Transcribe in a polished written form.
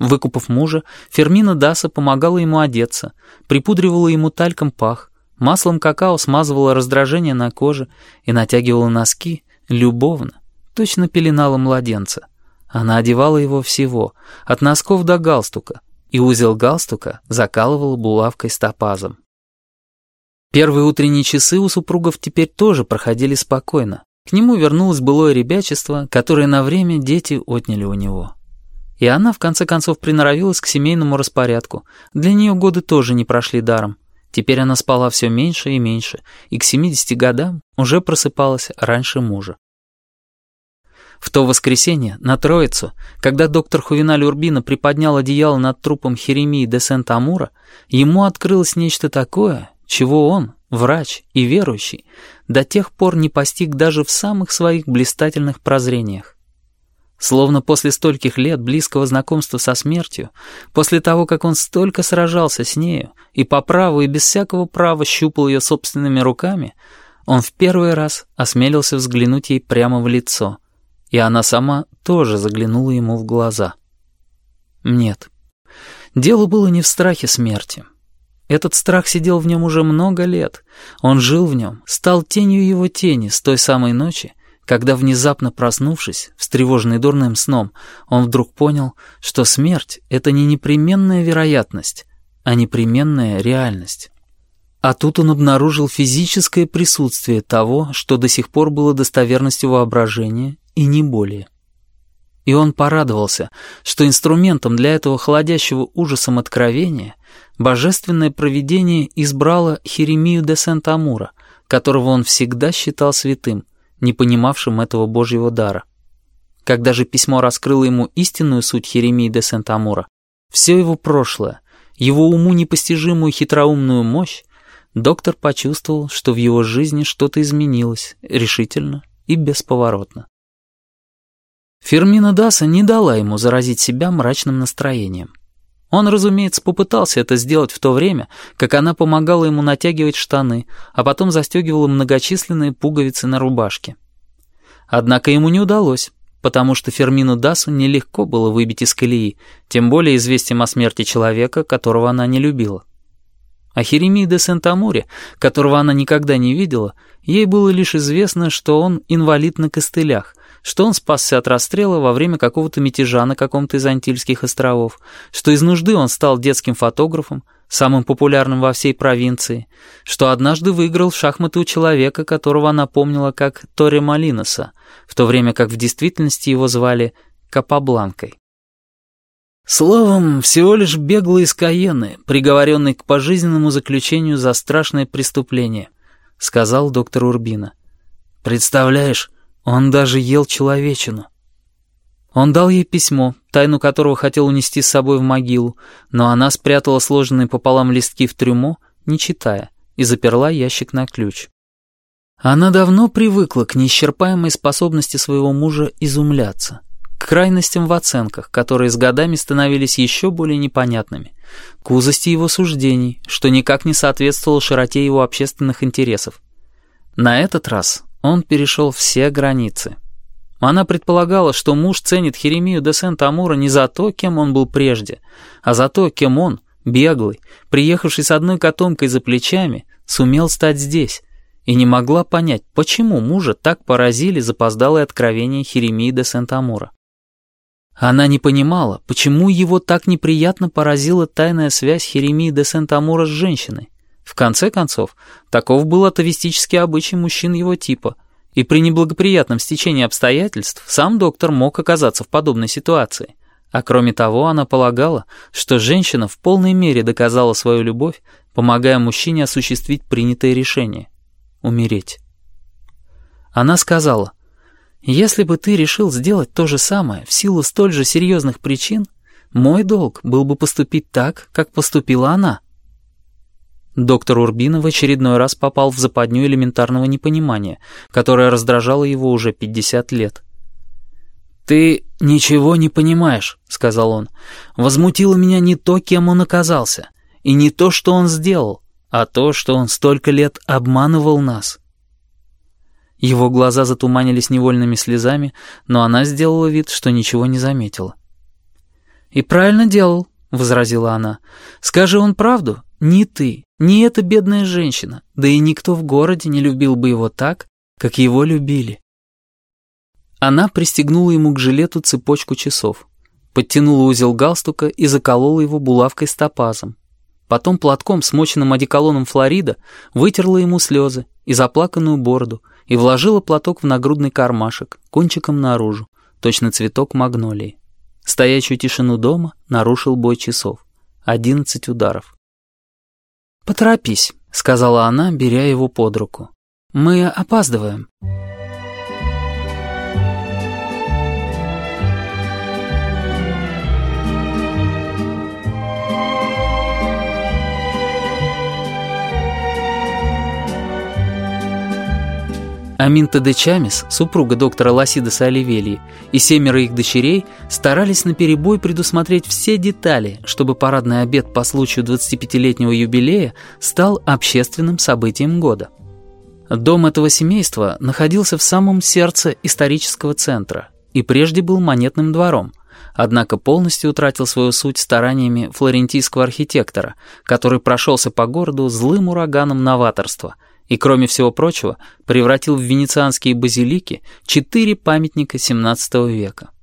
Выкупав мужа, Фермина Даса помогала ему одеться, припудривала ему тальком пах, маслом какао смазывала раздражение на коже и натягивала носки любовно, точно пеленала младенца. Она одевала его всего, от носков до галстука, и узел галстука закалывала булавкой с топазом. Первые утренние часы у супругов теперь тоже проходили спокойно. К нему вернулось былое ребячество, которое на время дети отняли у него. И она, в конце концов, приноровилась к семейному распорядку. Для нее годы тоже не прошли даром. Теперь она спала все меньше и меньше, и к 70 годам уже просыпалась раньше мужа. В то воскресенье, на Троицу, когда доктор Хувеналь Урбино приподнял одеяло над трупом Херемии де Сент-Амура, ему открылось нечто такое, чего он, врач и верующий, до тех пор не постиг даже в самых своих блистательных прозрениях. Словно после стольких лет близкого знакомства со смертью, после того, как он столько сражался с нею и по праву и без всякого права щупал ее собственными руками, он в первый раз осмелился взглянуть ей прямо в лицо, и она сама тоже заглянула ему в глаза. Нет, дело было не в страхе смерти. Этот страх сидел в нем уже много лет, он жил в нем, стал тенью его тени с той самой ночи, когда, внезапно проснувшись, встревоженный дурным сном, он вдруг понял, что смерть — это не непременная вероятность, а непременная реальность. А тут он обнаружил физическое присутствие того, что до сих пор было достоверностью воображения, и не более. И он порадовался, что инструментом для этого холодящего ужасом откровения божественное провидение избрало Херемию де Сент-Амура, которого он всегда считал святым, не понимавшим этого Божьего дара. Когда же письмо раскрыло ему истинную суть Херемии де Сент-Амура, все его прошлое, его уму непостижимую хитроумную мощь, доктор почувствовал, что в его жизни что-то изменилось решительно и бесповоротно. Фермина Даса не дала ему заразить себя мрачным настроением. Он, разумеется, попытался это сделать в то время, как она помогала ему натягивать штаны, а потом застегивала многочисленные пуговицы на рубашке. Однако ему не удалось, потому что Фермину Дасу нелегко было выбить из колеи, тем более известием о смерти человека, которого она не любила. О Херемии де Сент-Амуре, которого она никогда не видела, ей было лишь известно, что он инвалид на костылях, что он спасся от расстрела во время какого-то мятежа на каком-то из Антильских островов, что из нужды он стал детским фотографом, самым популярным во всей провинции, что однажды выиграл в шахматы у человека, которого она помнила как Торре Малиноса, в то время как в действительности его звали Капабланкой. Словом, всего лишь беглый из Каенны, приговоренный к пожизненному заключению за страшное преступление, сказал доктор Урбино. Представляешь, он даже ел человечину. Он дал ей письмо, тайну которого хотел унести с собой в могилу, но она спрятала сложенные пополам листки в трюмо, не читая, и заперла ящик на ключ. Она давно привыкла к неисчерпаемой способности своего мужа изумляться, к крайностям в оценках, которые с годами становились еще более непонятными, к узости его суждений, что никак не соответствовало широте его общественных интересов. На этот раз он перешел все границы. Она предполагала, что муж ценит Херемию де Сент-Амура не за то, кем он был прежде, а за то, кем он, беглый, приехавший с одной котомкой за плечами, сумел стать здесь, и не могла понять, почему мужа так поразили запоздалые откровения Херемии де Сент-Амура. Она не понимала, почему его так неприятно поразила тайная связь Херемии де Сент-Амура с женщиной. В конце концов, таков был атовистический обычай мужчин его типа, и при неблагоприятном стечении обстоятельств сам доктор мог оказаться в подобной ситуации. А кроме того, она полагала, что женщина в полной мере доказала свою любовь, помогая мужчине осуществить принятое решение — умереть. Она сказала: «Если бы ты решил сделать то же самое в силу столь же серьезных причин, мой долг был бы поступить так, как поступила она». Доктор Урбино в очередной раз попал в западню элементарного непонимания, которое раздражало его уже 50 лет. «Ты ничего не понимаешь», — сказал он. «Возмутило меня не то, кем он оказался, и не то, что он сделал, а то, что он столько лет обманывал нас». Его глаза затуманились невольными слезами, но она сделала вид, что ничего не заметила. «И правильно делал», — возразила она. «Скажи он правду, ни ты, ни эта бедная женщина, да и никто в городе не любил бы его так, как его любили». Она пристегнула ему к жилету цепочку часов, подтянула узел галстука и заколола его булавкой с топазом. Потом платком, смоченным одеколоном Флорида, вытерла ему слезы и заплаканную бороду и вложила платок в нагрудный кармашек, кончиком наружу, точно цветок магнолии. Стоячую тишину дома нарушил бой часов. 11 ударов. «Поторопись», — сказала она, беря его под руку. «Мы опаздываем». Аминта де Чамис, супруга доктора Ласидоса Оливельи, и 7 их дочерей старались наперебой предусмотреть все детали, чтобы парадный обед по случаю 25-летнего юбилея стал общественным событием года. Дом этого семейства находился в самом сердце исторического центра и прежде был монетным двором, однако полностью утратил свою суть стараниями флорентийского архитектора, который прошелся по городу злым ураганом новаторства и, кроме всего прочего, превратил в венецианские базилики 4 памятника XVII века.